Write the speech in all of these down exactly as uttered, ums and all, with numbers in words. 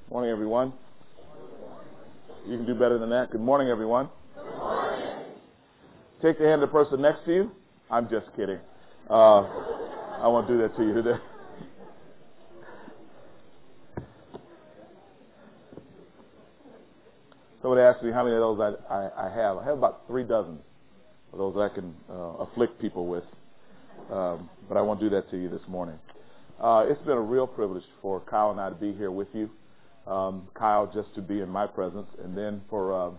Morning, everyone. You can do better than that. Good morning, everyone. Good morning. Take the hand of the person next to you. I'm just kidding. Uh, I won't do that to you today. Somebody asked me how many of those I, I, I have. I have about three dozen of those I can uh, afflict people with. Um, but I won't do that to you this morning. Uh, it's been a real privilege for Kyle and I to be here with you. Um, Kyle just to be in my presence, and then for um,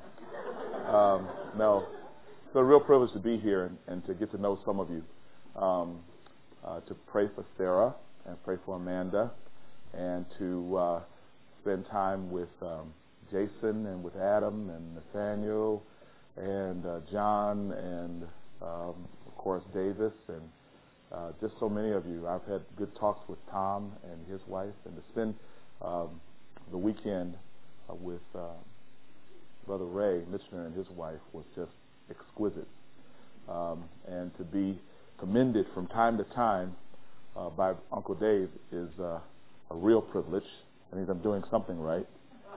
um, Mel. It's a real privilege to be here and, and to get to know some of you. Um, uh, to pray for Sarah and pray for Amanda, and to uh, spend time with um, Jason and with Adam and Nathaniel and uh, John and um, of course Davis and uh, just so many of you. I've had good talks with Tom and his wife, and to spend um, the weekend uh, with uh, Brother Ray Michener and his wife was just exquisite. Um, and to be commended from time to time uh, by Uncle Dave is uh, a real privilege. I mean, I'm doing something right.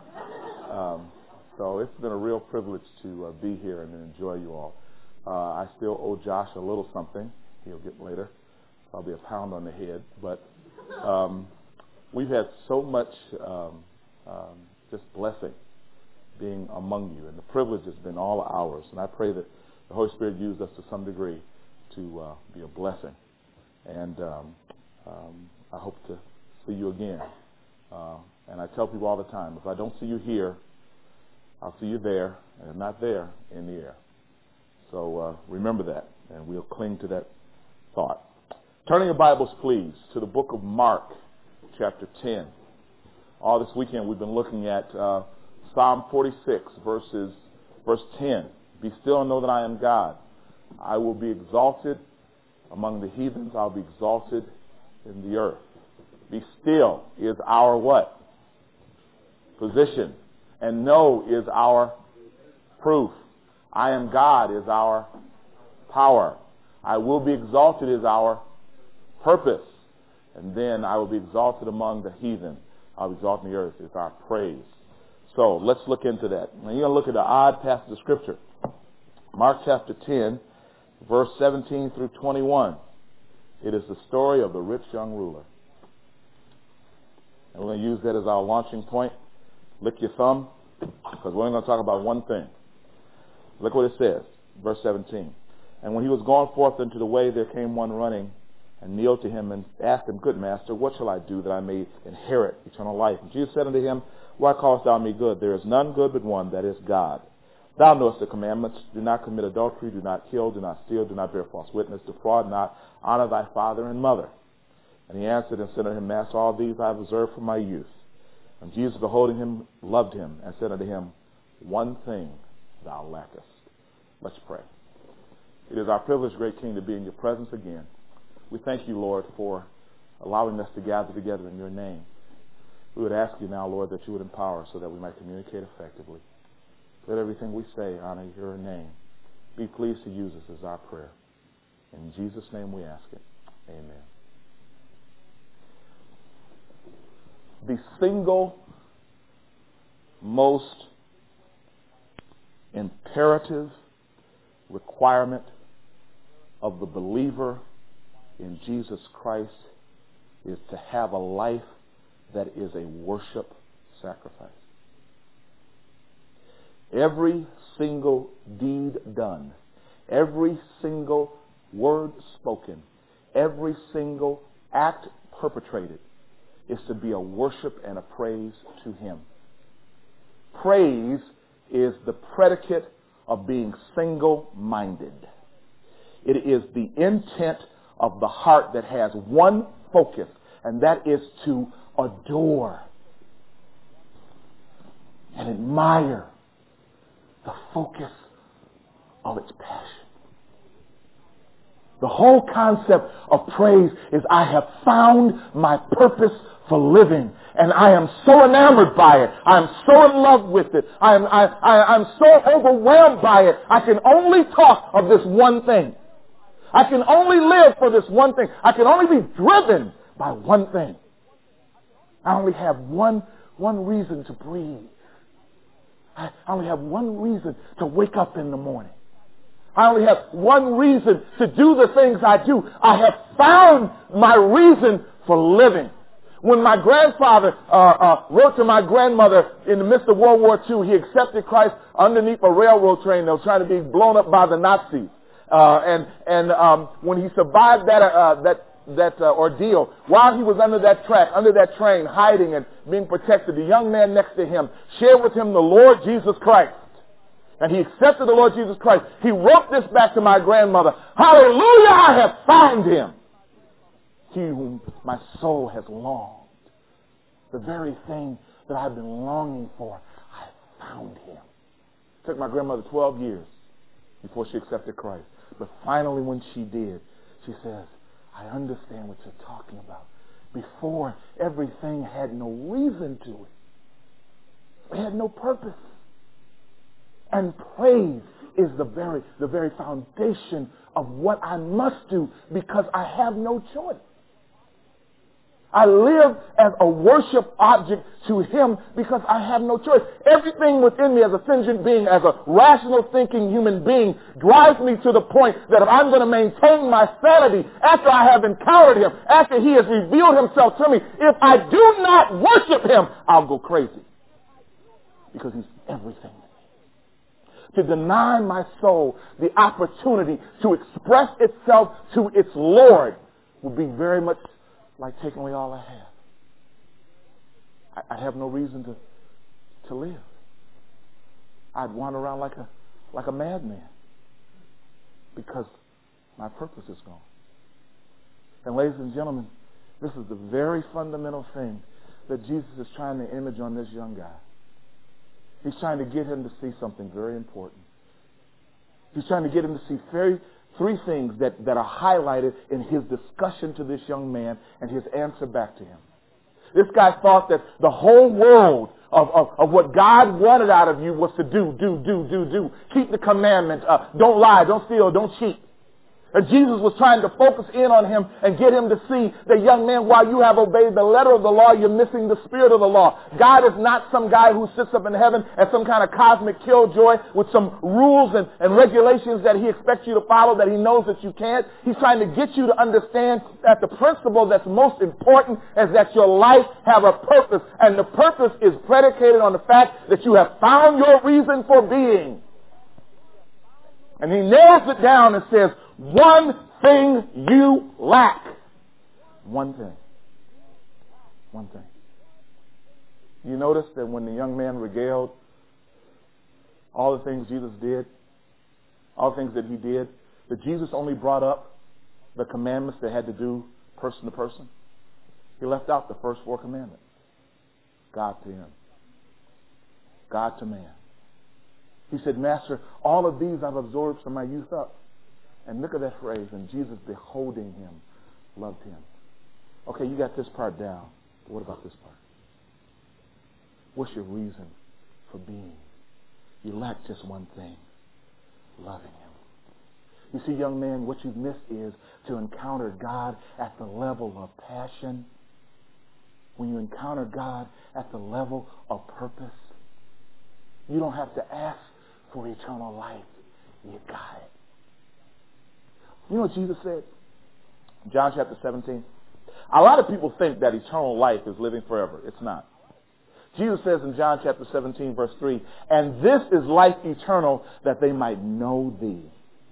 Um, so it's been a real privilege to uh, be here and enjoy you all. Uh, I still owe Josh a little something. He'll get later. Probably a pound on the head. But um, we've had so much um, um, just blessing being among you. And the privilege has been all ours. And I pray that the Holy Spirit used us to some degree to uh, be a blessing. And um, um, I hope to see you again. Uh, and I tell people all the time, if I don't see you here, I'll see you there, and if not there, in the air. So uh, remember that, and we'll cling to that thought. Turning your Bibles, please, to the book of Mark, chapter ten. All this weekend we've been looking at uh, Psalm forty-six, verses, verse ten. Be still and know that I am God. I will be exalted among the heathens. I'll be exalted in the earth. Be still is our what? Position. And know is our proof. I am God is our power. I will be exalted is our purpose. And then I will be exalted among the heathen. I'll be exalted in the earth is our praise. So let's look into that. Now you're going to look at the odd passage of Scripture. Mark chapter ten, verse seventeen through twenty-one. It is the story of the rich young ruler. And we're going to use that as our launching point. Lick your thumb, because we're only going to talk about one thing. Look what it says, verse seventeen. And when he was gone forth into the way, there came one running and kneeled to him and asked him, Good master, what shall I do that I may inherit eternal life? And Jesus said unto him, Why callest thou me good? There is none good but one, that is God. Thou knowest the commandments. Do not commit adultery, do not kill, do not steal, do not bear false witness, defraud not, honor thy father and mother. And he answered and said unto him, Master, all these I have observed from my youth. And Jesus, beholding him, loved him, and said unto him, One thing thou lackest. Let's pray. It is our privilege, great King, to be in your presence again. We thank you, Lord, for allowing us to gather together in your name. We would ask you now, Lord, that you would empower us so that we might communicate effectively. Let everything we say honor your name. Be pleased to use us as our prayer. In Jesus' name we ask it. Amen. The single most imperative requirement of the believer in Jesus Christ is to have a life that is a worship sacrifice. Every single deed done, every single word spoken, every single act perpetrated is to be a worship and a praise to him. Praise is the predicate of being single-minded. It is the intent of the heart that has one focus, and that is to adore and admire the focus of its passion. The whole concept of praise is I have found my purpose for living, and I am so enamored by it. I am so in love with it. I am I, I, I'm so overwhelmed by it. I can only talk of this one thing. I can only live for this one thing. I can only be driven by one thing. I only have one one reason to breathe. I only have one reason to wake up in the morning. I only have one reason to do the things I do. I have found my reason for living. When my grandfather uh, uh, wrote to my grandmother in the midst of World War Two, he accepted Christ underneath a railroad train that was trying to be blown up by the Nazis. Uh, and and um, when he survived that uh, that that uh, ordeal, while he was under that track, under that train, hiding and being protected, the young man next to him shared with him the Lord Jesus Christ. And he accepted the Lord Jesus Christ. He wrote this back to my grandmother. Hallelujah, I have found him. He whom my soul has longed. The very thing that I've been longing for, I found him. It took my grandmother twelve years before she accepted Christ. But finally when she did, she says, I understand what you're talking about. Before, everything had no reason to it. It had no purpose. And praise is the very, the very foundation of what I must do because I have no choice. I live as a worship object to Him because I have no choice. Everything within me as a sentient being, as a rational thinking human being, drives me to the point that if I'm going to maintain my sanity after I have encountered Him, after He has revealed Himself to me, if I do not worship Him, I'll go crazy. Because He's everything. To deny my soul the opportunity to express itself to its Lord would be very much like taking away all I have. I, I have no reason to to live. I'd wander around like a like a madman because my purpose is gone. And ladies and gentlemen, this is the very fundamental thing that Jesus is trying to image on this young guy. He's trying to get him to see something very important. He's trying to get him to see very, three things that, that are highlighted in his discussion to this young man and his answer back to him. This guy thought that the whole world of, of, of what God wanted out of you was to do, do, do, do, do. Keep the commandment. Uh, don't lie, don't steal, don't cheat. And Jesus was trying to focus in on him and get him to see that, young man, while you have obeyed the letter of the law, you're missing the spirit of the law. God is not some guy who sits up in heaven as some kind of cosmic killjoy with some rules and, and regulations that He expects you to follow that He knows that you can't. He's trying to get you to understand that the principle that's most important is that your life have a purpose. And the purpose is predicated on the fact that you have found your reason for being. And He nails it down and says, one thing you lack. One thing. One thing. You notice that when the young man regaled all the things Jesus did, all the things that He did, that Jesus only brought up the commandments that had to do person to person. He left out the first four commandments. God to him. God to man. He said, Master, all of these I've absorbed from my youth up. And look at that phrase, and Jesus, beholding him, loved him. Okay, you got this part down. But what about this part? What's your reason for being? You lack just one thing, loving him. You see, young man, what you've missed is to encounter God at the level of passion. When you encounter God at the level of purpose, you don't have to ask for eternal life. You got it. You know what Jesus said? John chapter seventeen. A lot of people think that eternal life is living forever. It's not. Jesus says in John chapter seventeen, verse three, and this is life eternal, that they might know thee.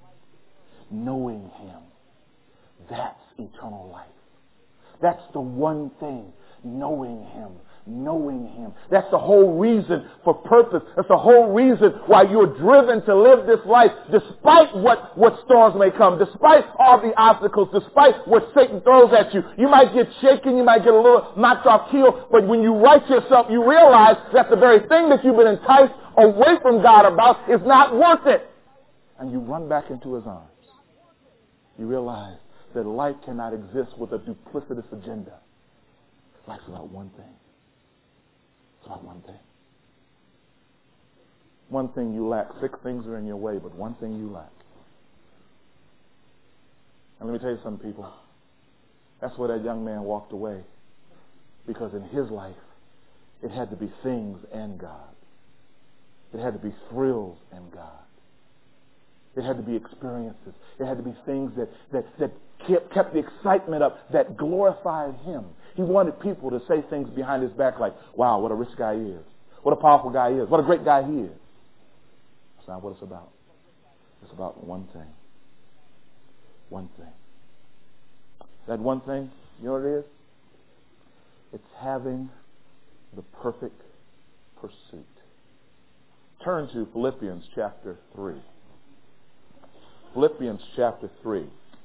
Knowing him. That's eternal life. That's the one thing. Knowing him. Knowing him. That's the whole reason for purpose. That's the whole reason why you're driven to live this life despite what, what storms may come, despite all the obstacles, despite what Satan throws at you. You might get shaken, you might get a little knocked off keel, but when you right yourself, you realize that the very thing that you've been enticed away from God about is not worth it. And you run back into his arms. You realize that life cannot exist with a duplicitous agenda. Life's about one thing. About one thing. One thing you lack. Six things are in your way, but one thing you lack. And let me tell you something, people. That's where that young man walked away. Because in his life, It had to be things and God. It had to be thrills and God. It had to be experiences. It had to be things that, that, that kept, kept the excitement up, that glorified him. He wanted people to say things behind his back like, wow, what a rich guy he is. What a powerful guy he is. What a great guy he is. That's not what it's about. It's about one thing. One thing. That one thing, you know what it is? It's having the perfect pursuit. Turn to Philippians chapter three. Philippians chapter three.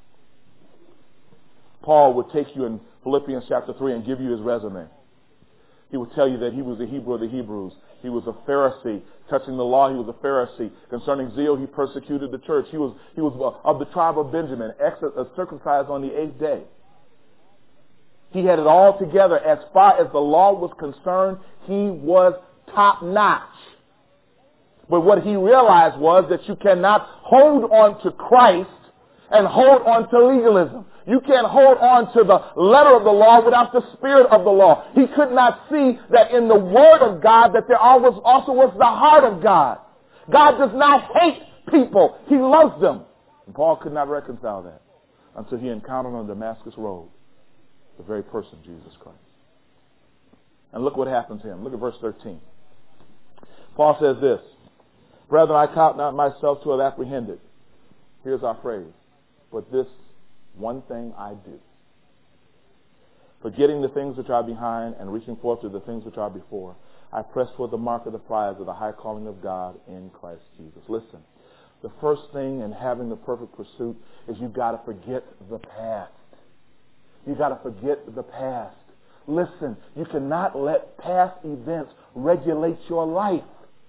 Paul would take you in Philippians chapter three and give you his resume. He would tell you that he was a Hebrew of the Hebrews. He was a Pharisee. Touching the law, he was a Pharisee. Concerning zeal, he persecuted the church. He was he was of the tribe of Benjamin, circumcised on the eighth day. He had it all together. As far as the law was concerned, he was top notch. But what he realized was that you cannot hold on to Christ and hold on to legalism. You can't hold on to the letter of the law without the spirit of the law. He could not see that in the word of God that there always also was the heart of God. God does not hate people. He loves them. And Paul could not reconcile that until he encountered on the Damascus Road the very person, Jesus Christ. And look what happened to him. Look at verse thirteen. Paul says this, "Brethren, I count not myself to have apprehended." Here's our phrase. "But this one thing I do, forgetting the things which are behind and reaching forth to the things which are before, I press toward the mark of the prize of the high calling of God in Christ Jesus." Listen, the first thing in having the perfect pursuit is you've got to forget the past. You've got to forget the past. Listen, you cannot let past events regulate your life.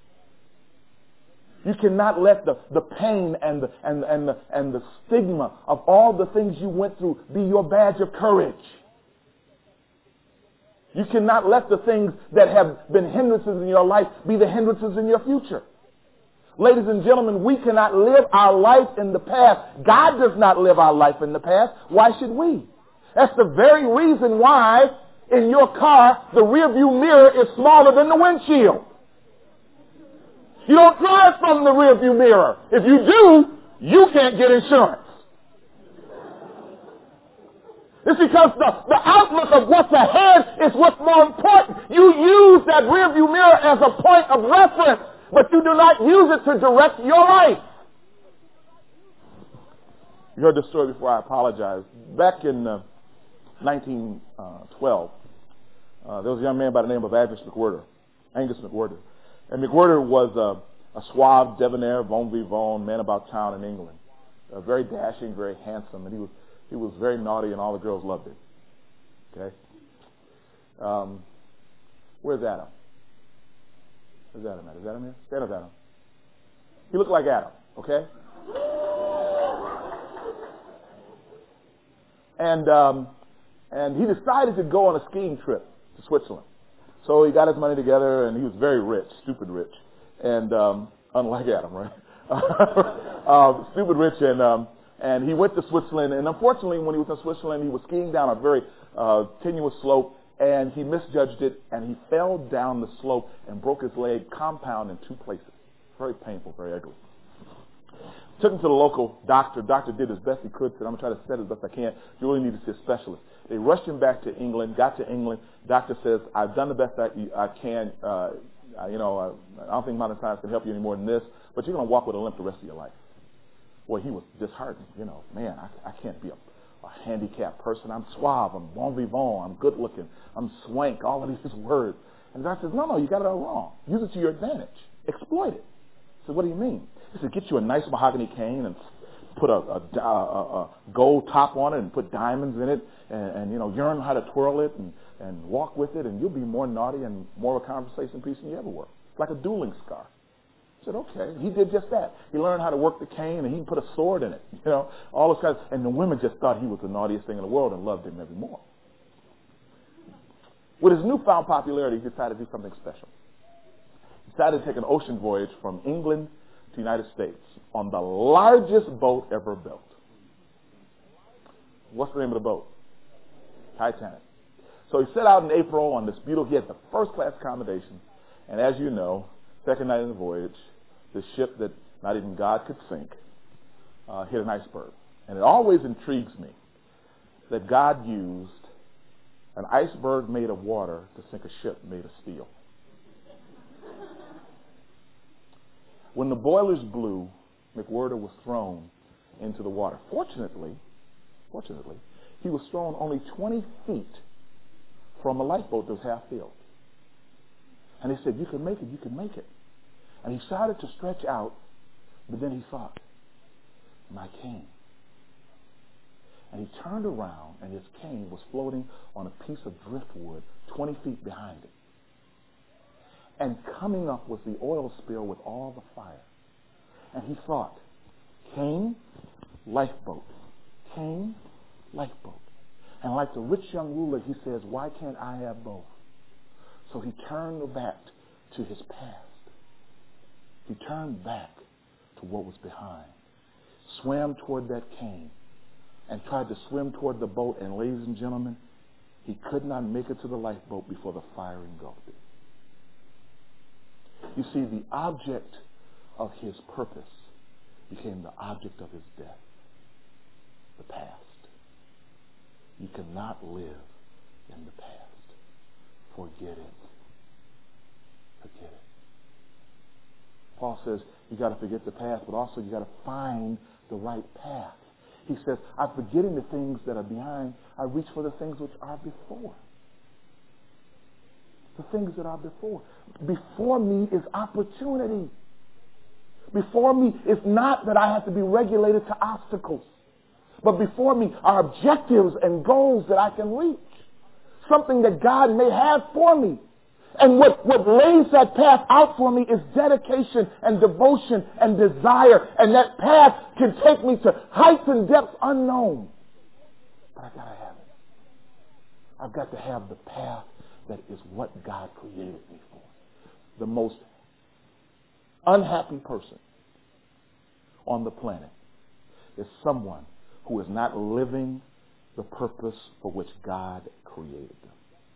You cannot let the, the pain and the, and, and, the, and the stigma of all the things you went through be your badge of courage. You cannot let the things that have been hindrances in your life be the hindrances in your future. Ladies and gentlemen, we cannot live our life in the past. God does not live our life in the past. Why should we? That's the very reason why in your car the rear view mirror is smaller than the windshield. You don't drive from the rearview mirror. If you do, you can't get insurance. It's because the, the outlook of what's ahead is what's more important. You use that rearview mirror as a point of reference, but you do not use it to direct your life. You heard this story before. I apologize. Back in uh, nineteen twelve, uh, there was a young man by the name of Angus McWhirter. Angus McWhirter. And McWhirter was a, a suave, debonair, bon vivant man about town in England. Uh, very dashing, very handsome, and he was he was very naughty, and all the girls loved him. Okay. Um, where's Adam? Where's Adam at? Is Adam here? Stand up, Adam. He looked like Adam. Okay. And um, and he decided to go on a skiing trip to Switzerland. So he got his money together, and he was very rich, stupid rich, and um, unlike Adam, right? uh, stupid rich, and um, and he went to Switzerland. And unfortunately, when he was in Switzerland, he was skiing down a very uh, tenuous slope, and he misjudged it, and he fell down the slope and broke his leg compound in two places. Very painful, very ugly. Took him to the local doctor. Doctor did as best he could. Said, "I'm going to try to set it as best I can. You really need to see a specialist." They rushed him back to England. Got to England. Doctor says, "I've done the best I, I can. Uh, you know, I, I don't think modern science can help you any more than this, but you're going to walk with a limp the rest of your life." Well, he was disheartened. You know, man, I, I can't be a, a handicapped person. I'm suave. I'm bon vivant. I'm good looking. I'm swank. All of these words. And the doctor says, no, no, you got it all wrong. Use it to your advantage. Exploit it. I said, what do you mean? He said, get you a nice mahogany cane and put a, a, a, a gold top on it and put diamonds in it and, and you know, learn how to twirl it and, and walk with it, and you'll be more naughty and more of a conversation piece than you ever were. Like a dueling scar. I said, okay. He did just that. He learned how to work the cane, and he put a sword in it. You know, all those kinds. And the women just thought he was the naughtiest thing in the world and loved him every more. With his newfound popularity, he decided to do something special. He decided to take an ocean voyage from England to the United States on the largest boat ever built. What's the name of the boat? Titanic. So he set out in April on this beautiful, he had the first-class accommodation. And as you know, second night in the voyage, the ship that not even God could sink uh, hit an iceberg. And it always intrigues me that God used an iceberg made of water to sink a ship made of steel. When the boilers blew, McWhirter was thrown into the water. Fortunately, fortunately, he was thrown only twenty feet from a lifeboat that was half filled. And he said, you can make it, you can make it. And he started to stretch out, but then he thought, my cane. And he turned around, and his cane was floating on a piece of driftwood twenty feet behind him. And coming up was the oil spill with all the fire. And he thought, cane, lifeboat. Cane, lifeboat. And like the rich young ruler, he says, why can't I have both? So he turned back to his past. He turned back to what was behind, swam toward that cane, and tried to swim toward the boat. And ladies and gentlemen, he could not make it to the lifeboat before the fire engulfed it. You see, the object of his purpose became the object of his death, the past. You cannot live in the past. Forget it. Forget it. Paul says you got to forget the past, but also you got to find the right path. He says, I'm forgetting the things that are behind. I reach for the things which are before. The things that are before. Before me is opportunity. Before me is not that I have to be regulated to obstacles. But before me are objectives and goals that I can reach. Something that God may have for me. And what, what lays that path out for me is dedication and devotion and desire. And that path can take me to heights and depths unknown. But I've got to have it. I've got to have the path that is what God created me for. The most unhappy person on the planet is someone who is not living the purpose for which God created them.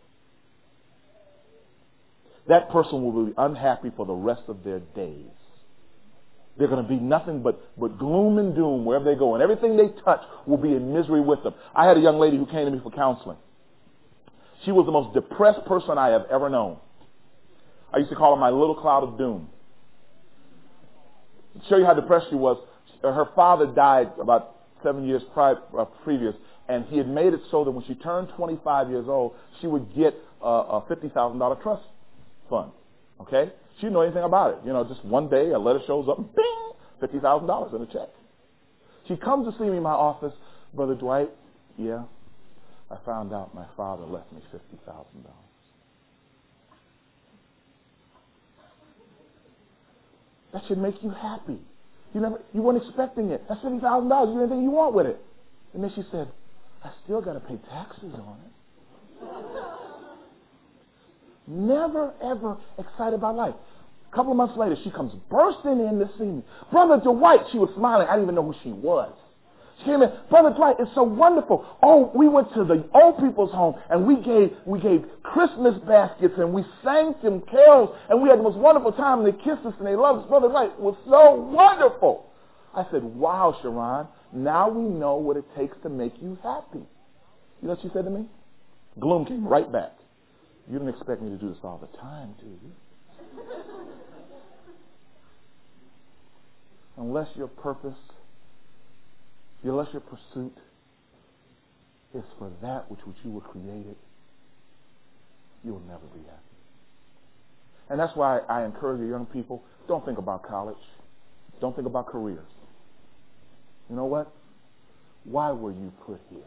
That person will be unhappy for the rest of their days. They're going to be nothing but, but gloom and doom wherever they go. And everything they touch will be in misery with them. I had a young lady who came to me for counseling. She was the most depressed person I have ever known. I used to call her my little cloud of doom. To show you how depressed she was, her father died about seven years pri- uh, previous, and he had made it so that when she turned twenty-five years old, she would get uh, a fifty thousand dollars trust fund. Okay? She didn't know anything about it. You know, just one day a letter shows up, bing, fifty thousand dollars in a check. She comes to see me in my office, Brother Dwight, yeah, I found out my father left me fifty thousand dollars. That should make you happy. You never, you weren't expecting it. That's fifty thousand dollars. You do anything you want with it. And then she said, I still got to pay taxes on it. Never, ever excited about life. A couple of months later, she comes bursting in to see me. Brother Dwight, she was smiling. I didn't even know who she was. She came in, Brother Dwight, it's so wonderful. Oh, we went to the old people's home, and we gave we gave Christmas baskets, and we sang some carols, and we had the most wonderful time, and they kissed us, and they loved us. Brother Dwight, it was so wonderful. I said, wow, Sharon, now we know what it takes to make you happy. You know what she said to me? Gloom came right back. You didn't expect me to do this all the time, do you? Unless your purpose, unless your pursuit is for that which, which you were created, you will never be happy. And that's why I encourage you young people, don't think about college. Don't think about careers. You know what? Why were you put here?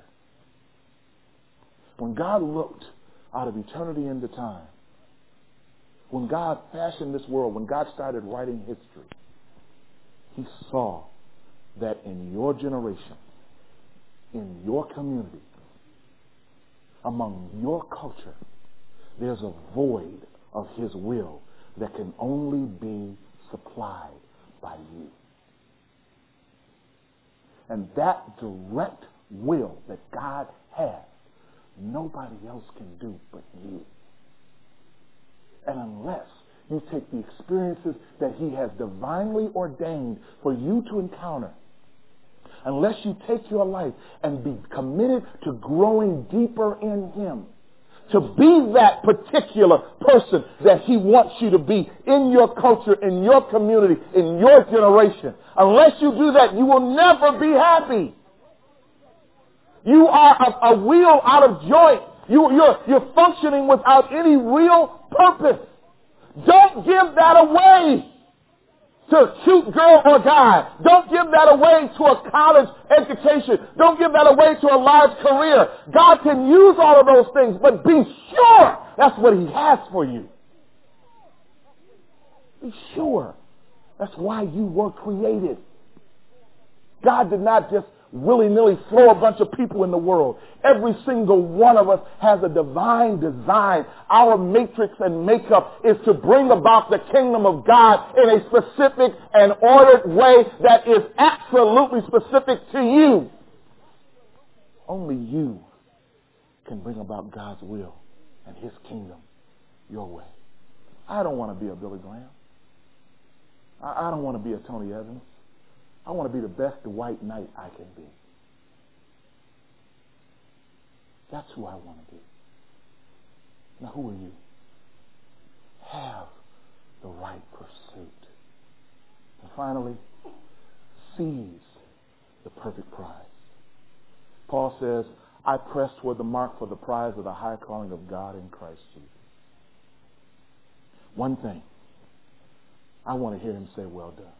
When God looked out of eternity into time, when God fashioned this world, when God started writing history, he saw that in your generation, in your community, among your culture, there's a void of his will that can only be supplied by you. And that direct will that God has nobody else can do but you. And unless you take the experiences that he has divinely ordained for you to encounter, unless you take your life and be committed to growing deeper in him, to be that particular person that he wants you to be in your culture, in your community, in your generation, unless you do that, you will never be happy. You are a, a wheel out of joint. You, you're, you're functioning without any real purpose. Don't give that away to a cute girl or guy. Don't give that away to a college education. Don't give that away to a large career. God can use all of those things, but be sure that's what he has for you. Be sure. That's why you were created. God did not just willy-nilly throw a bunch of people in the world. Every single one of us has a divine design. Our matrix and makeup is to bring about the kingdom of God in a specific and ordered way that is absolutely specific to you. Only you can bring about God's will and his kingdom your way. I don't want to be a Billy Graham. I, I don't want to be a Tony Evans. I want to be the best white knight I can be. That's who I want to be. Now, who are you? Have the right pursuit. And finally, seize the perfect prize. Paul says, I press toward the mark for the prize of the high calling of God in Christ Jesus. One thing, I want to hear him say, well done.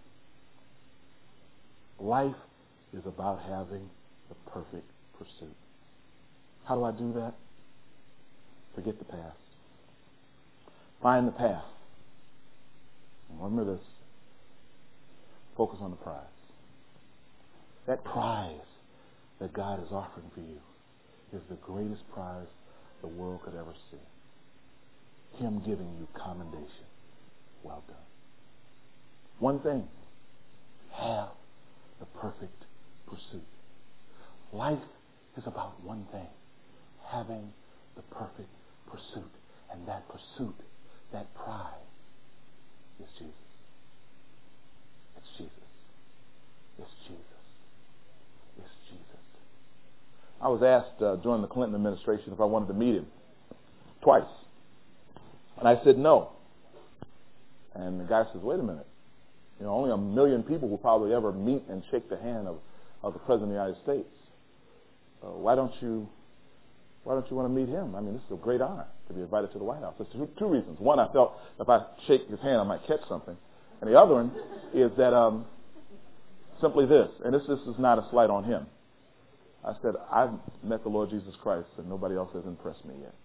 Life is about having the perfect pursuit. How do I do that? Forget the past. Find the path. And remember this. Focus on the prize. That prize that God is offering for you is the greatest prize the world could ever see. Him giving you commendation. Well done. One thing. Have the perfect pursuit. Life is about one thing. Having the perfect pursuit. And that pursuit, that prize, is Jesus. It's Jesus. It's Jesus. It's Jesus. I was asked uh, during the Clinton administration if I wanted to meet him twice. And I said no. And the guy says, wait a minute. You know, only a million people will probably ever meet and shake the hand of, of the President of the United States. Uh, why don't you why don't you want to meet him? I mean, this is a great honor to be invited to the White House. There's two, two reasons. One, I felt if I shake his hand, I might catch something. And the other one is that um, simply this, and this, this is not a slight on him. I said, I've met the Lord Jesus Christ, and nobody else has impressed me yet.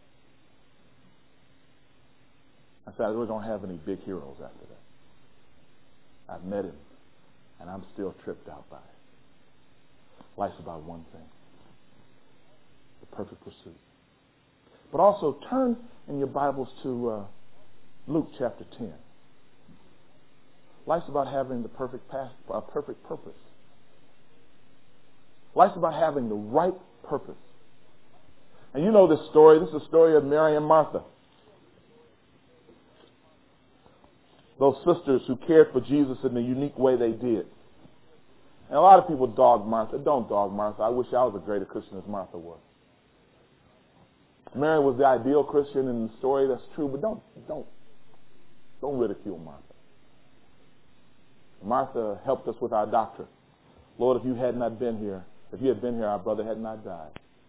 I said, I really don't have any big heroes after that. I've met him, and I'm still tripped out by it. Life's about one thing. The perfect pursuit. But also turn in your Bibles to uh, Luke chapter ten. Life's about having the perfect path, uh, perfect purpose. Life's about having the right purpose. And you know this story. This is the story of Mary and Martha. Those sisters who cared for Jesus in the unique way they did. And a lot of people dog Martha. Don't dog Martha. I wish I was a greater Christian as Martha was. Mary was the ideal Christian in the story. That's true, but don't, don't, don't ridicule Martha. Martha helped us with our doctrine. Lord, if you had not been here, if you had been here, our brother had not died.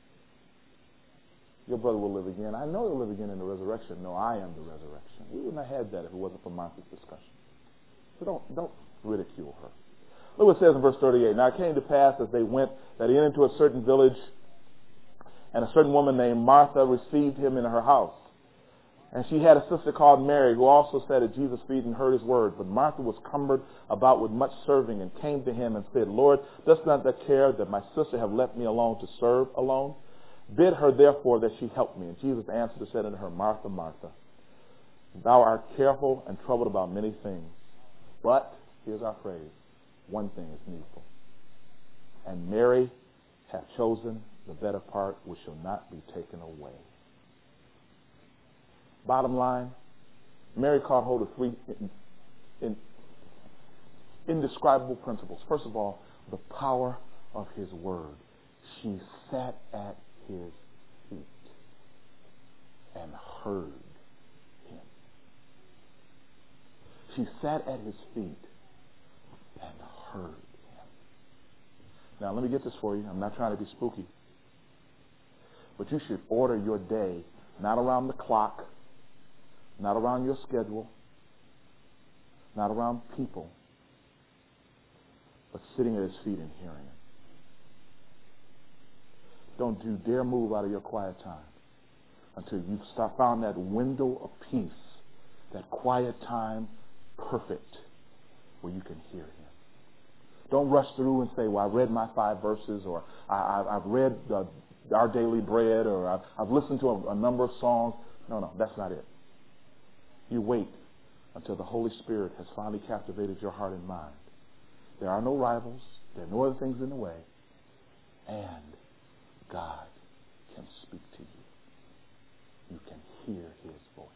Your brother will live again. I know he'll live again in the resurrection. No, I am the resurrection. We wouldn't have had that if it wasn't for Martha's discussion. So don't, don't ridicule her. Look what it says in verse thirty-eight. Now it came to pass as they went that he entered into a certain village, and a certain woman named Martha received him in her house. And she had a sister called Mary, who also sat at Jesus' feet and heard his word. But Martha was cumbered about with much serving, and came to him and said, Lord, dost not thou care that my sister have left me alone to serve alone? Bid her therefore that she help me. And Jesus answered and said unto her, Martha, Martha, thou art careful and troubled about many things. But, here's our phrase, one thing is needful. And Mary hath chosen the better part which shall not be taken away. Bottom line, Mary caught hold of three in, in, indescribable principles. First of all, the power of his word. She sat at his feet and heard him. She sat at his feet and heard him. Now, let me get this for you. I'm not trying to be spooky. But you should order your day not around the clock, not around your schedule, not around people, but sitting at his feet and hearing him. Don't you dare move out of your quiet time until you've start, found that window of peace, that quiet time, perfect, where you can hear him. Don't rush through and say, well, I read my five verses, or I, I, I've read the, Our Daily Bread, or I've, I've listened to a, a number of songs. No, no, that's not it. You wait until the Holy Spirit has finally captivated your heart and mind. There are no rivals. There are no other things in the way. And God can speak to you. You can hear his voice.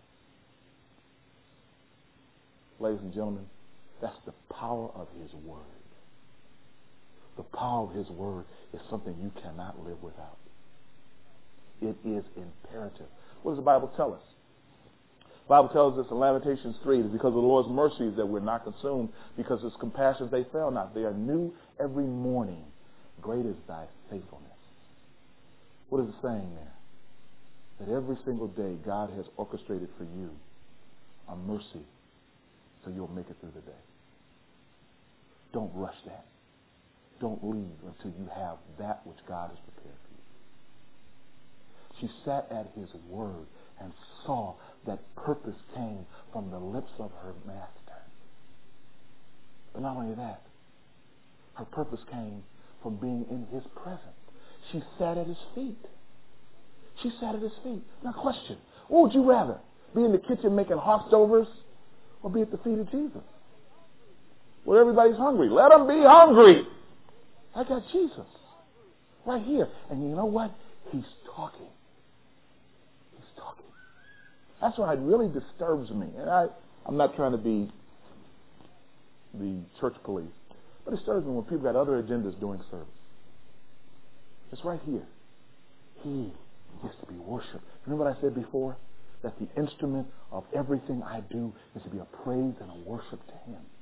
Ladies and gentlemen, that's the power of his word. The power of his word is something you cannot live without. It is imperative. What does the Bible tell us? The Bible tells us in Lamentations three, it is because of the Lord's mercies that we're not consumed, because his compassions they fail not. They are new every morning. Great is thy faithfulness. What is it saying there? That every single day God has orchestrated for you a mercy so you'll make it through the day. Don't rush that. Don't leave until you have that which God has prepared for you. She sat at his word and saw that purpose came from the lips of her master. But not only that, her purpose came from being in his presence. She sat at his feet. She sat at his feet. Now question, what would you rather? Be in the kitchen making Hofstovers or be at the feet of Jesus? Well, everybody's hungry. Let them be hungry. I got Jesus right here. And you know what? He's talking. He's talking. That's why it really disturbs me. And I, I'm not trying to be the church police, but it disturbs me when people got other agendas doing service. It's right here. He is to be worshipped. Remember what I said before? That the instrument of everything I do is to be a praise and a worship to him.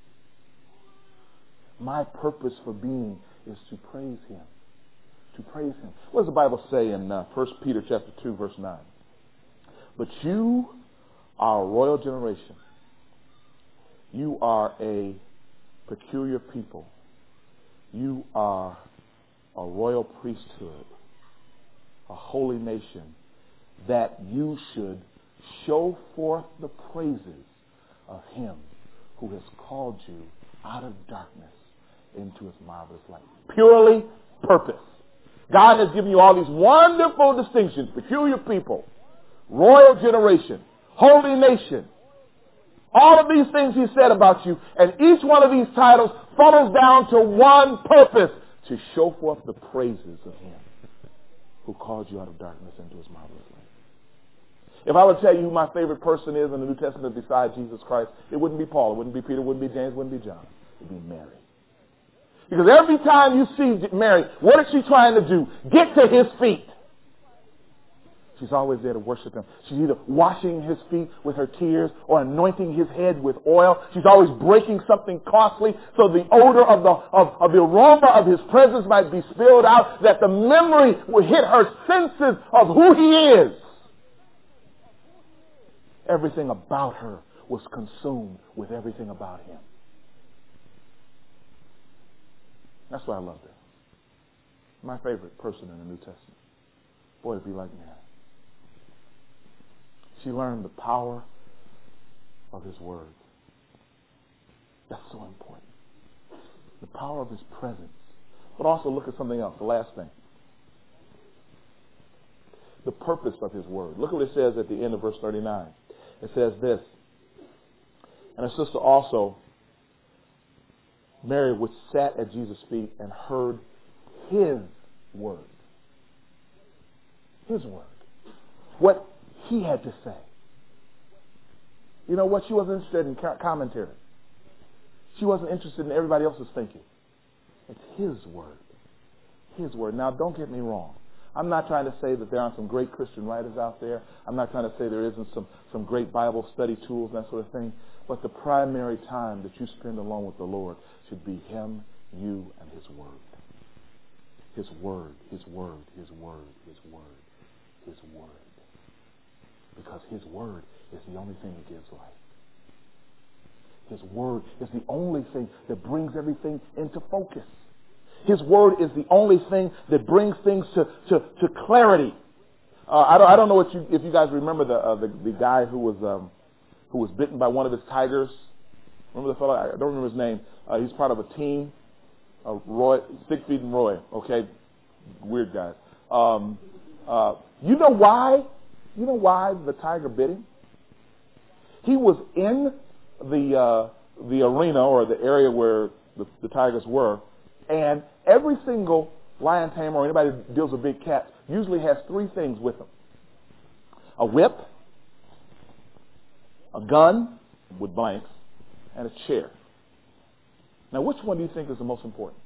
My purpose for being is to praise him. To praise him. What does the Bible say in uh, First Peter chapter two, verse nine? But you are a royal generation. You are a peculiar people. You are a royal priesthood, a holy nation, that you should show forth the praises of him who has called you out of darkness into his marvelous light. Purely purpose. God has given you all these wonderful distinctions: peculiar people, royal generation, holy nation. All of these things he said about you, and each one of these titles funnels down to one purpose: to show forth the praises of him who called you out of darkness into his marvelous light. If I would tell you who my favorite person is in the New Testament besides Jesus Christ, it wouldn't be Paul, it wouldn't be Peter, it wouldn't be James, it wouldn't be John. It would be Mary. Because every time you see Mary, what is she trying to do? Get to his feet. She's always there to worship him. She's either washing his feet with her tears or anointing his head with oil. She's always breaking something costly so the odor of the, of, of the aroma of his presence might be spilled out, that the memory will hit her senses of who he is. Everything about her was consumed with everything about him. That's why I loved her. My favorite person in the New Testament. Boy, to be like Mary. She learned the power of his word. That's so important. The power of his presence. But also look at something else, the last thing. The purpose of his word. Look at what it says at the end of verse thirty-nine. It says this: and her sister also, Mary, which sat at Jesus' feet and heard his word. His word. What he had to say. You know what? She wasn't interested in commentary. She wasn't interested in everybody else's thinking. It's his word. His word. Now, don't get me wrong. I'm not trying to say that there aren't some great Christian writers out there. I'm not trying to say there isn't some, some great Bible study tools and that sort of thing. But the primary time that you spend alone with the Lord should be him, you, and his word. His word, his word, his word, his word, his word. Because his word is the only thing that gives life. His word is the only thing that brings everything into focus. His word is the only thing that brings things to, to, to clarity. Uh, I don't I don't know what you, if you guys remember the uh, the, the guy who was um, who was bitten by one of his tigers. Remember the fellow? I don't remember his name. Uh, he's part of a team. Uh, Roy, Siegfried and Roy. Okay, weird guys. Um, uh, you know why? You know why the tiger bit him? He was in the uh, the arena or the area where the, the tigers were, and every single lion tamer or anybody that deals with big cats usually has three things with them: a whip, a gun with blanks, and a chair. Now, which one do you think is the most important?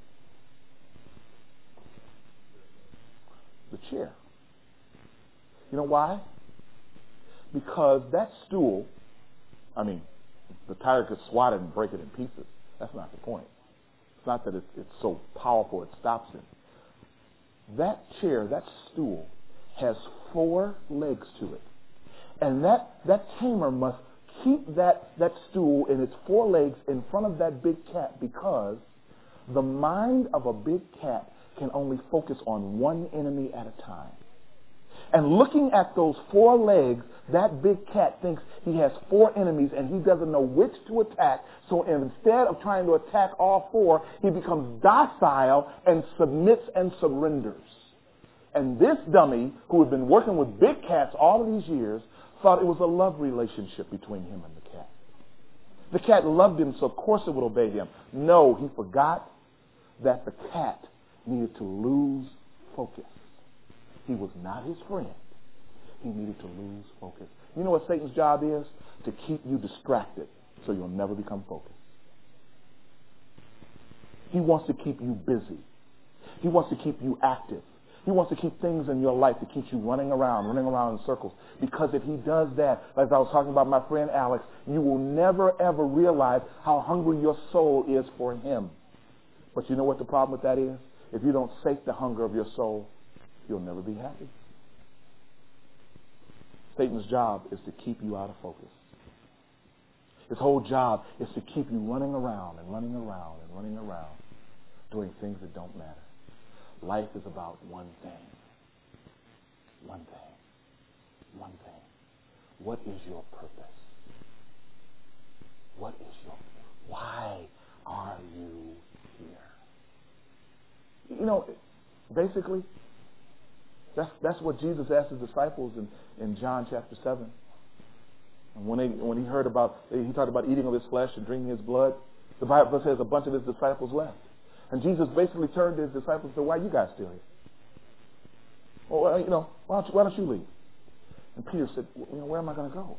The chair. You know why? Because that stool, I mean, the tiger could swat it and break it in pieces. That's not the point. It's not that it's, it's so powerful it stops him. That chair, that stool, has four legs to it. And that, that tamer must keep that, that stool and its four legs in front of that big cat, because the mind of a big cat can only focus on one enemy at a time. And looking at those four legs, that big cat thinks he has four enemies and he doesn't know which to attack. So instead of trying to attack all four, he becomes docile and submits and surrenders. And this dummy, who had been working with big cats all of these years, thought it was a love relationship between him and the cat. The cat loved him, so of course it would obey him. No, he forgot that the cat needed to lose focus. He was not his friend. He needed to lose focus. You know what Satan's job is? To keep you distracted so you'll never become focused. He wants to keep you busy. He wants to keep you active. He wants to keep things in your life to keep you running around, running around in circles. Because if he does that, as I was talking about my friend Alex, you will never, ever realize how hungry your soul is for him. But you know what the problem with that is? If you don't sate the hunger of your soul, you'll never be happy. Satan's job is to keep you out of focus. His whole job is to keep you running around and running around and running around doing things that don't matter. Life is about one thing. One thing. One thing. What is your purpose? What is your... Why are you here? You know, basically, that's that's what Jesus asked his disciples in, in John chapter seven. And when they when he heard about, he talked about eating of his flesh and drinking his blood, the Bible says a bunch of his disciples left. And Jesus basically turned to his disciples and said, why are you guys still here? Well, you know, why don't you, why don't you leave? And Peter said, you know, where am I going to go?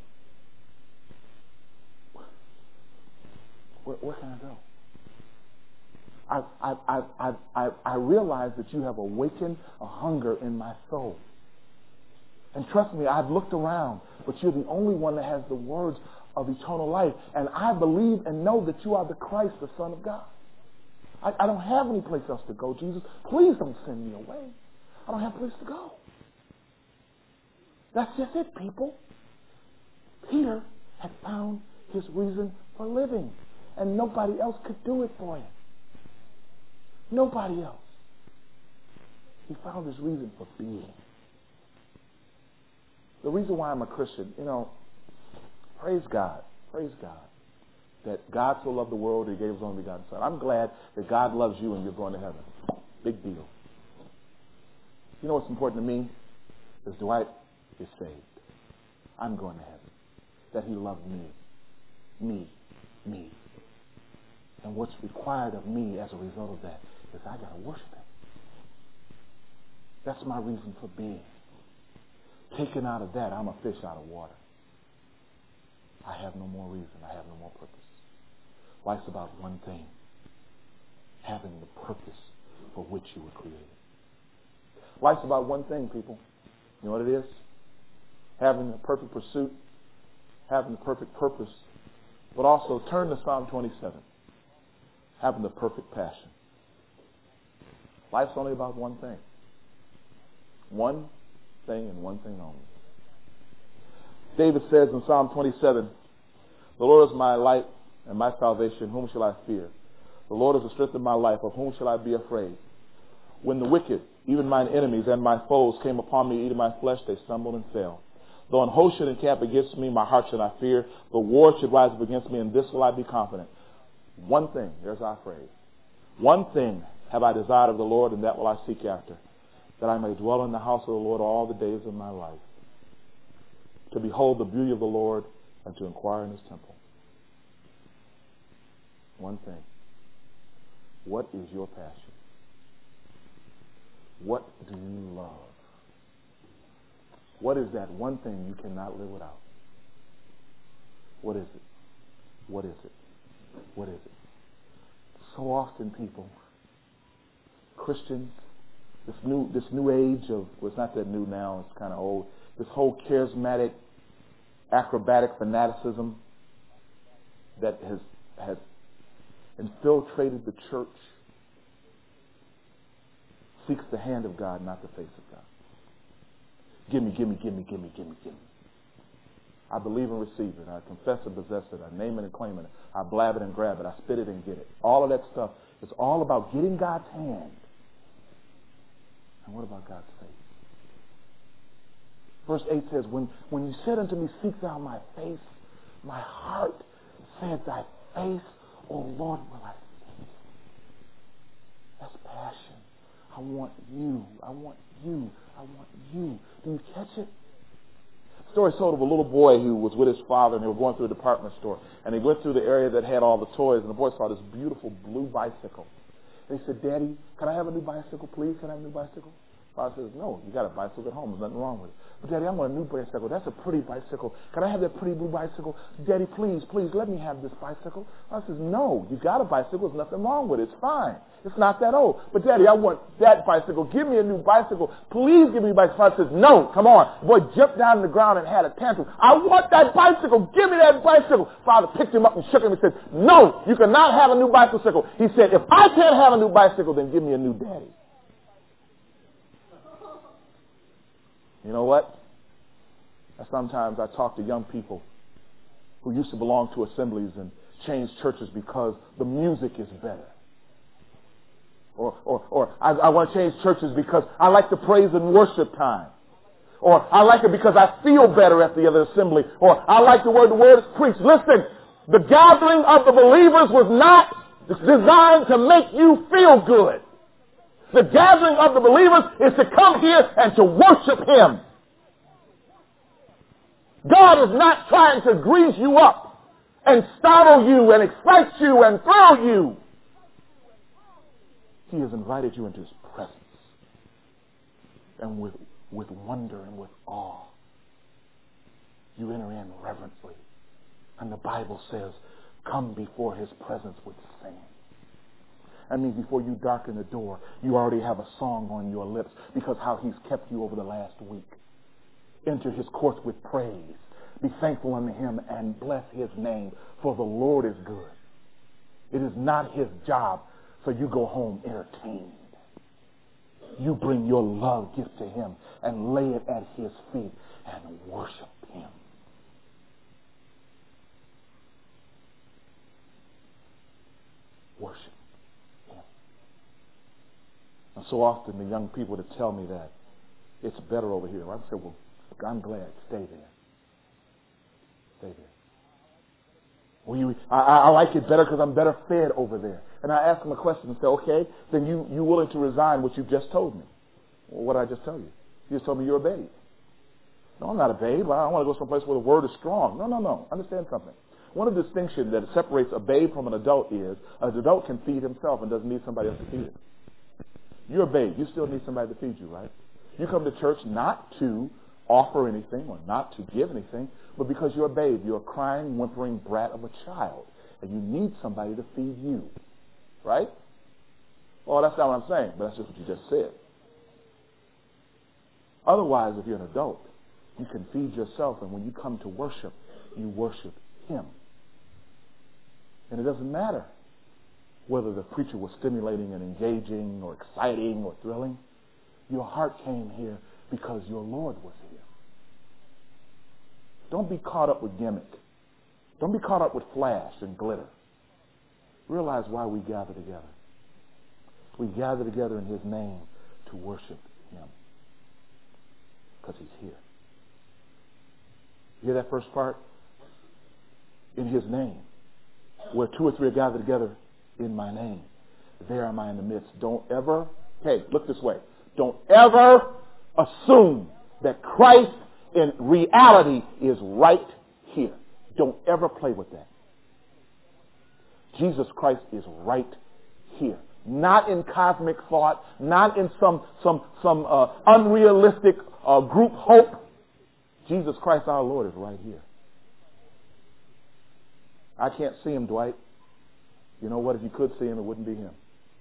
Where, where can I go? I, I, I, I, I, I realize that you have awakened a hunger in my soul. And trust me, I've looked around, but you're the only one that has the words of eternal life. And I believe and know that you are the Christ, the Son of God. I, I don't have any place else to go, Jesus. Please don't send me away. I don't have a place to go. That's just it, people. Peter had found his reason for living, and nobody else could do it for him. Nobody else. He found his reason for being. The reason why I'm a Christian, you know, praise God, praise God, that God so loved the world that he gave his only begotten Son. I'm glad that God loves you and you're going to heaven. Big deal. You know what's important to me? Is Dwight is saved. I'm going to heaven. That he loved me. Me. Me. And what's required of me as a result of that is I got to worship him. That's my reason for being. Taken out of that, I'm a fish out of water. I have no more reason. I have no more purpose. Life's about one thing. Having the purpose for which you were created. Life's about one thing, people. You know what it is? Having the perfect pursuit, having the perfect purpose, but also turn to Psalm twenty-seven. Having the perfect passion. Life's only about one thing. One thing and one thing only. David says in Psalm twenty-seven, the Lord is my light and my salvation. Whom shall I fear? The Lord is the strength of my life. Of whom shall I be afraid? When the wicked, even mine enemies and my foes, came upon me, eating my flesh, they stumbled and fell. Though an host should encamp against me, my heart should not fear. The war should rise up against me, and this will I be confident. One thing, there's our phrase. One thing have I desired of the Lord, and that will I seek after, that I may dwell in the house of the Lord all the days of my life, to behold the beauty of the Lord and to inquire in his temple. One thing. What is your passion? What do you love? What is that one thing you cannot live without? What is it? What is it? What is it? So often people, Christians, this new this new age of, well, it's not that new now, it's kind of old, this whole charismatic, acrobatic fanaticism that has has infiltrated the church seeks the hand of God, not the face of God. Give me, give me, give me, give me, give me, give me. I believe and receive it. I confess and possess it. I name it and claim it. I blab it and grab it. I spit it and get it. All of that stuff is all about getting God's hand. And what about God's face? Verse eight says, when, when you said unto me, seek thou my face, my heart said, thy face, O Lord, will I see. That's passion. I want you. I want you. I want you. Do you catch it? The story told of a little boy who was with his father, and they were going through a department store. And he went through the area that had all the toys, and the boy saw this beautiful blue bicycle. And he said, Daddy, can I have a new bicycle, please? Can I have a new bicycle? Father says, no, you got a bicycle at home. There's nothing wrong with it. But Daddy, I want a new bicycle. That's a pretty bicycle. Can I have that pretty blue bicycle? Daddy, please, please, let me have this bicycle. Father says, no, you got a bicycle. There's nothing wrong with it. It's fine. It's not that old. But Daddy, I want that bicycle. Give me a new bicycle. Please give me a bicycle. Father says, no, come on. The boy jumped down on the ground and had a tantrum. I want that bicycle. Give me that bicycle. Father picked him up and shook him and said, no, you cannot have a new bicycle. He said, if I can't have a new bicycle, then give me a new daddy. You know what? Sometimes I talk to young people who used to belong to assemblies and change churches because the music is better. Or, or, or I, I want to change churches because I like the praise and worship time. Or I like it because I feel better at the other assembly. Or I like the word the word is preached. Listen, the gathering of the believers was not designed to make you feel good. The gathering of the believers is to come here and to worship him. God is not trying to grease you up and startle you and excite you and thrill you. He has invited you into his presence. And with, with wonder and with awe, you enter in reverently. And the Bible says, come before his presence with singing. That means before you darken the door, you already have a song on your lips because how he's kept you over the last week. Enter his courts with praise. Be thankful unto him and bless his name, for the Lord is good. It is not his job, so you go home entertained. You bring your love gift to him and lay it at his feet and worship him. Worship. And so often the young people that tell me that it's better over here, I say, well, I'm glad. Stay there. Stay there. Well, you, I, I like it better because I'm better fed over there. And I ask them a question and say, okay, then you you willing to resign what you've just told me? Well, what did I just tell you? You just told me you're a babe. No, I'm not a babe. I don't want to go someplace where the word is strong. No, no, no. Understand something. One of the distinctions that separates a babe from an adult is an adult can feed himself and doesn't need somebody else to feed him. You're a babe. You still need somebody to feed you, right? You come to church not to offer anything or not to give anything, but because you're a babe, you're a crying, whimpering brat of a child, and you need somebody to feed you. Right? Well, that's not what I'm saying, but that's just what you just said. Otherwise, if you're an adult, you can feed yourself, and when you come to worship, you worship Him. And it doesn't matter whether the preacher was stimulating and engaging or exciting or thrilling. Your heart came here because your Lord was here. Don't be caught up with gimmick. Don't be caught up with flash and glitter. Realize why we gather together. We gather together in His name to worship Him. Because He's here. You hear that first part? In His name. Where two or three are gathered together in my name, there am I in the midst. Don't ever, hey, look this way. Don't ever assume that Christ in reality is right here. Don't ever play with that. Jesus Christ is right here. Not in cosmic thought, not in some some some uh, unrealistic uh, group hope. Jesus Christ our Lord is right here. I can't see Him, Dwight. You know what? If you could see Him, it wouldn't be Him.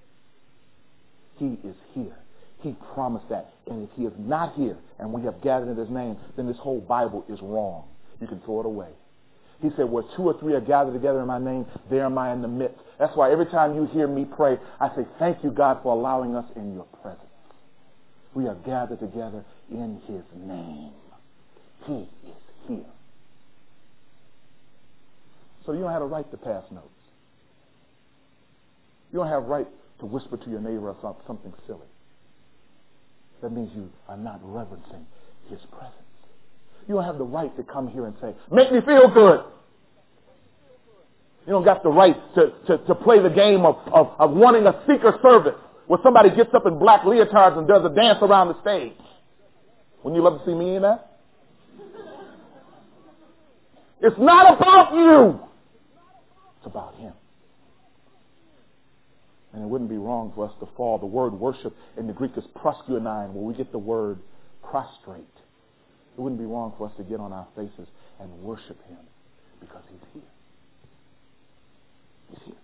He is here. He promised that. And if He is not here and we have gathered in His name, then this whole Bible is wrong. You can throw it away. He said, where two or three are gathered together in my name, there am I in the midst. That's why every time you hear me pray, I say, thank you, God, for allowing us in your presence. We are gathered together in His name. He is here. So you don't have a right to pass notes. You don't have a right to whisper to your neighbor about something silly. That means you are not reverencing His presence. You don't have the right to come here and say, make me feel good. You don't got the right to, to, to play the game of, of, of wanting a seeker service where somebody gets up in black leotards and does a dance around the stage. Wouldn't you love to see me in that? It's not about you. It's about Him. And it wouldn't be wrong for us to fall. The word worship in the Greek is proskunine, where we get the word prostrate. It wouldn't be wrong for us to get on our faces and worship Him because He's here. He's here.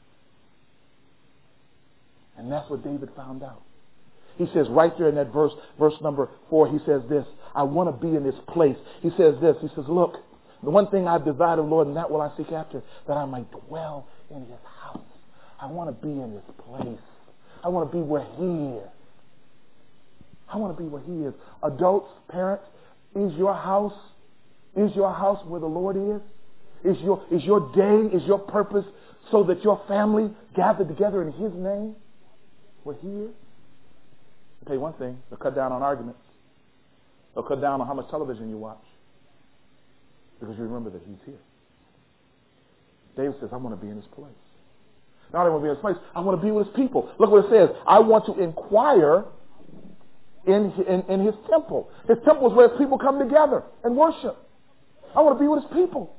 And that's what David found out. He says right there in that verse, verse number four, he says this, I want to be in this place. He says this, he says, look, the one thing I've desired of the Lord, and that will I seek after, that I might dwell in His house. I want to be in His place. I want to be where He is. I want to be where He is. Adults, parents, is your house, is your house where the Lord is? Is your, is your day, is your purpose so that your family gathered together in His name where He is? I'll tell you one thing, they'll cut down on arguments. They'll cut down on how much television you watch. Because you remember that He's here. David says, I want to be in His place. Not only want to be in His place, I want to be with His people. Look what it says. I want to inquire in, in, in His temple. His temple is where His people come together and worship. I want to be with His people.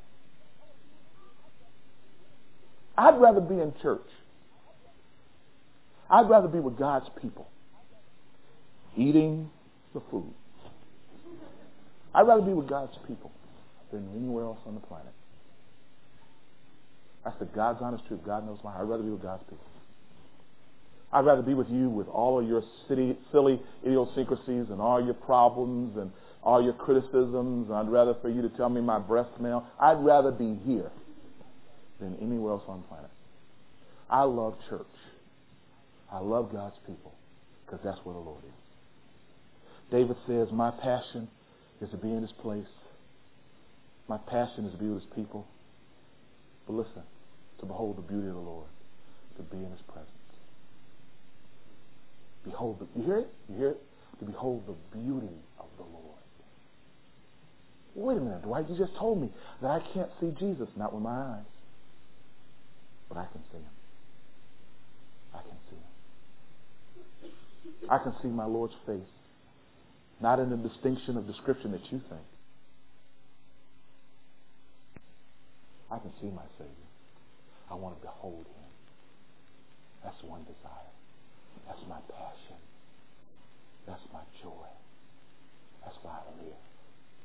I'd rather be in church. I'd rather be with God's people. Eating the food. I'd rather be with God's people than anywhere else on the planet. That's the God's honest truth. God knows my heart. I'd rather be with God's people. I'd rather be with you with all of your city, silly idiosyncrasies and all your problems and all your criticisms. I'd rather for you to tell me my breath smell. I'd rather be here than anywhere else on the planet. I love church. I love God's people because that's where the Lord is. David says, my passion is to be in His place. My passion is to be with His people. But listen, to behold the beauty of the Lord, to be in His presence. Behold, the, you hear it? You hear it? To behold the beauty of the Lord. Wait a minute, Dwight, you just told me that I can't see Jesus, not with my eyes. But I can see Him. I can see Him. I can see my Lord's face. Not in the distinction of description that you think. I can see my Savior. I want to behold Him. That's one desire. That's my passion. That's my joy. That's why I live.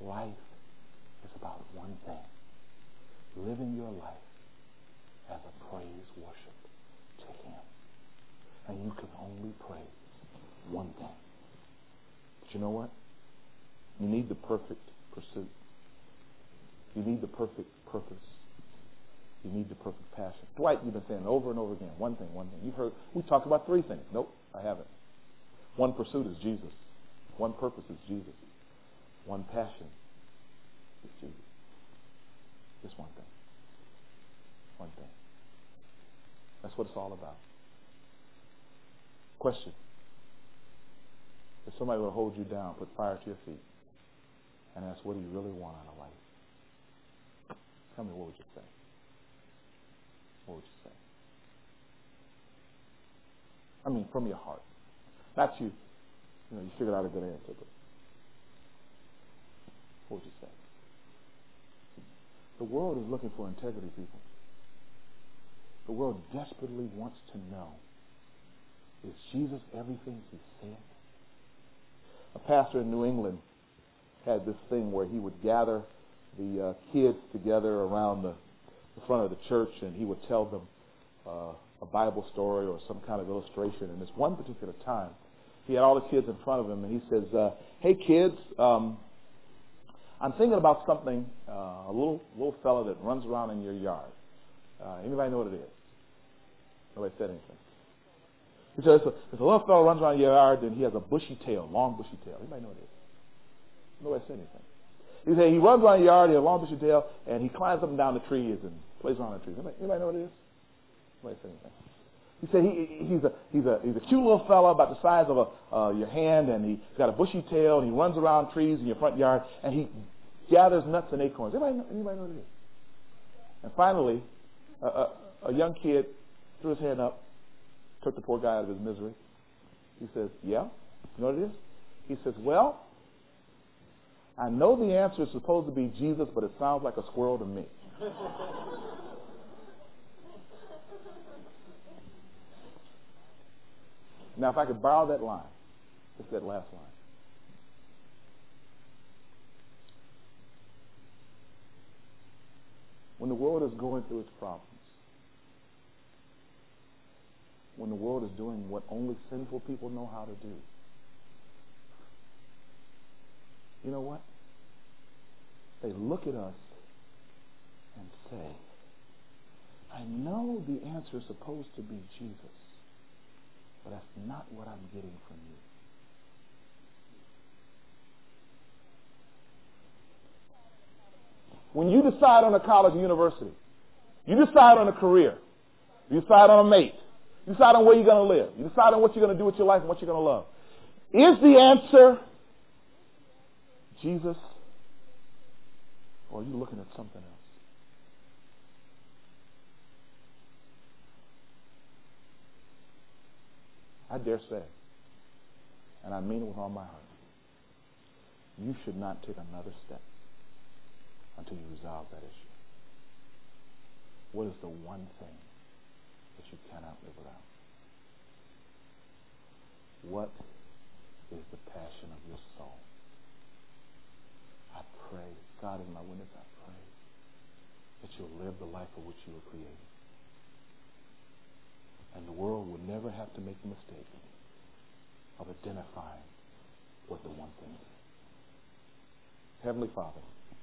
life is about one thing: living your life as a praise worship to Him. And you can only praise one thing. But you know what? You need the perfect pursuit. You need the perfect purpose. You need the perfect passion. Dwight, you've been saying over and over again, one thing, one thing. You've heard, we talked about three things. Nope, I haven't. One pursuit is Jesus. One purpose is Jesus. One passion is Jesus. Just one thing. One thing. That's what it's all about. Question. If somebody were to hold you down, put fire to your feet, and ask, what do you really want out of life? Tell me, what would you say? What would you say? I mean, from your heart. Not you. You know, you figured out a good answer, but what would you say? The world is looking for integrity, people. The world desperately wants to know, is Jesus everything He said? A pastor in New England had this thing where he would gather the uh, kids together around the, the front of the church, and he would tell them uh, a Bible story or some kind of illustration. And this one particular time, he had all the kids in front of him, and he says, uh, hey kids, um, I'm thinking about something, uh, a little little fella that runs around in your yard. Uh, anybody know what it is? Nobody said anything. He says, there's a little fella runs around your yard, and he has a bushy tail, long bushy tail. Anybody know what it is? Nobody said anything. He said he runs around the yard, he has a long bushy tail, and he climbs up and down the trees and plays around the trees. Anybody, anybody know what it is? Nobody said anything. He said he, he's a he's a he's a cute little fella about the size of a uh, your hand, and he's got a bushy tail, and he runs around trees in your front yard, and he gathers nuts and acorns. Anybody know, anybody know what it is? And finally, a, a, a young kid threw his hand up, took the poor guy out of his misery. He says, yeah, you know what it is? He says, well, I know the answer is supposed to be Jesus, but it sounds like a squirrel to me. Now, if I could borrow that line, just that last line. When the world is going through its problems, when the world is doing what only sinful people know how to do, you know what? They look at us and say, I know the answer is supposed to be Jesus, but that's not what I'm getting from you. When you decide on a college or university, you decide on a career, you decide on a mate, you decide on where you're going to live, you decide on what you're going to do with your life and what you're going to love. Is the answer Jesus, or are you looking at something else? I dare say, and I mean it with all my heart, you should not take another step until you resolve that issue. What is the one thing that you cannot live without? What is the passion of your soul? I pray, God is my witness, I pray that you'll live the life for which you were created. And the world will never have to make the mistake of identifying what the one thing is. Heavenly Father,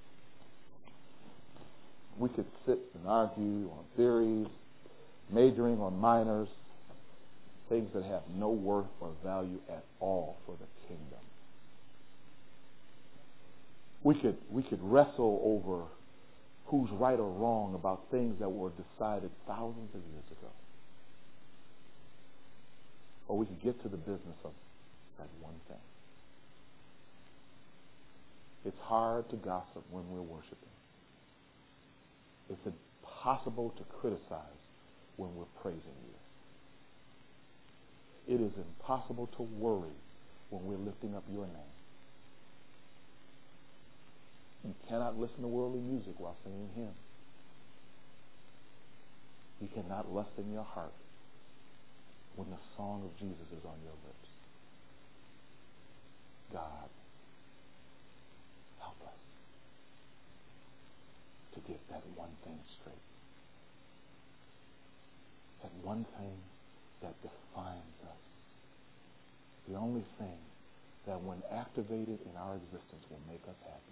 we could sit and argue on theories, majoring on minors, things that have no worth or value at all for the kingdom. We could we could wrestle over who's right or wrong about things that were decided thousands of years ago. Or we could get to the business of that one thing. It's hard to gossip when we're worshiping. It's impossible to criticize when we're praising you. It is impossible to worry when we're lifting up your name. You cannot listen to worldly music while singing hymns. You cannot lust in your heart when the song of Jesus is on your lips. God, help us. to get that one thing straight. That one thing that defines us. The only thing that when activated in our existence will make us happy.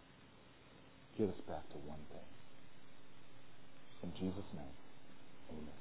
Get us back to one thing. In Jesus' name, amen.